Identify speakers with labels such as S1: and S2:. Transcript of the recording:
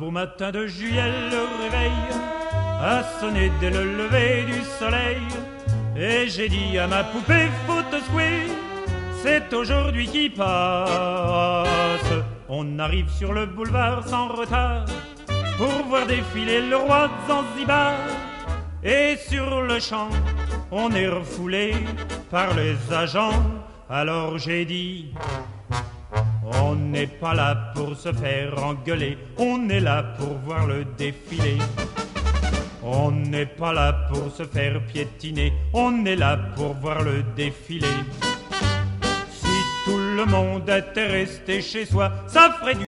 S1: beau matin de juillet, le réveil a sonné dès le lever du soleil. Et j'ai dit à ma poupée, faut te secouer, c'est aujourd'hui qui passe. On arrive sur le boulevard sans retard pour voir défiler le roi de Zanzibar. Et sur le champ, on est refoulé par les agents. Alors j'ai dit, on n'est pas là pour se faire engueuler, on est là pour voir le défilé. On n'est pas là pour se faire piétiner, on est là pour voir le défilé. Si tout le monde était resté chez soi, ça ferait du